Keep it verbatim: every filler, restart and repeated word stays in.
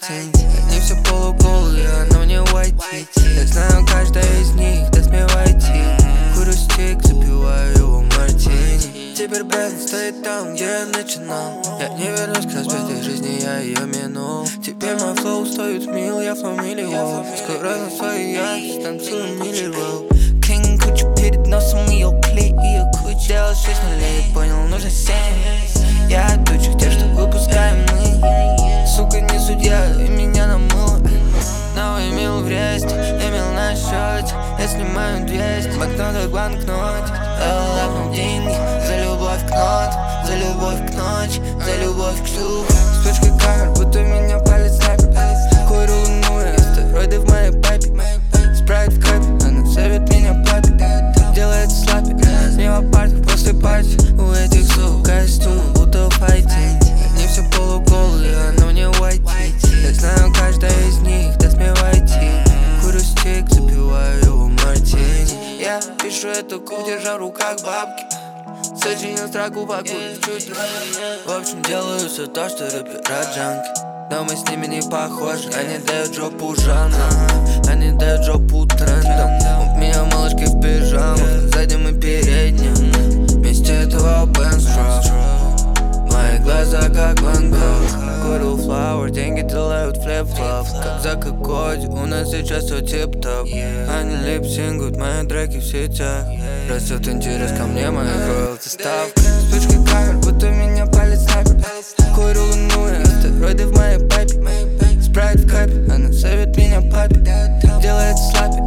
файтинг. Они все полуголые, но мне войти. Я знаю, каждая из них даст мне войти. Курю стик, запиваю его мартини. Теперь бренд стоит там, где я начинал. Я не вернусь к разбитой жизни, я ее минул. Теперь мой флоу стоит мил, я флоу миллион. Скоро на своей яхте станцую миллион. King кучу перед носом ее клей, ее куча. Делал шесть нулей, понял, нужно семь. Я тучу те, что выпускаем мы. Сука, не судья, и меня намыло. Новый мил в ресте, имел на счете. Я снимаю двести, банкноты к банкноте. Лапнул деньги за любовь к нот, за любовь к ночи, за любовь к шлюхе. Вспышкой камер, будто меня палец снайпер. Курю луну, и астероиды в моей папе. Спрайт в капе, она зовет меня папе. Делает слапик, не в апартах после парти. У этих сук костюм, будто файтинг. Они все полуголые, но мне войти. Я знаю, каждая из них даст мне войти. Курю стик, запиваю его мартини. Я пишу эту куб, держа в руках бабки. Сочинил строку, покурив чуть. В общем, делаю все то, что рэпера джанки. Но мы с ними не похожи. Они дают жопу жанрам, они дают жопу трендам. У меня малышки в пижамах, задним и передним. Вместе этого Бенстро. Мои глаза как Ван Гог. Курю флауэр, деньги делают флип-флоп. Как Зак и Коди, у нас сейчас все тип-топ. Они липсингуют мои треки в сетях. Растет интерес ко мне, моих роялти ставка. Вспышкой камер, будто меня палец снайпер. Курю луну, и астероиды в моей папе. Спрайт в капе, она зовет меня папе. Делает слапи,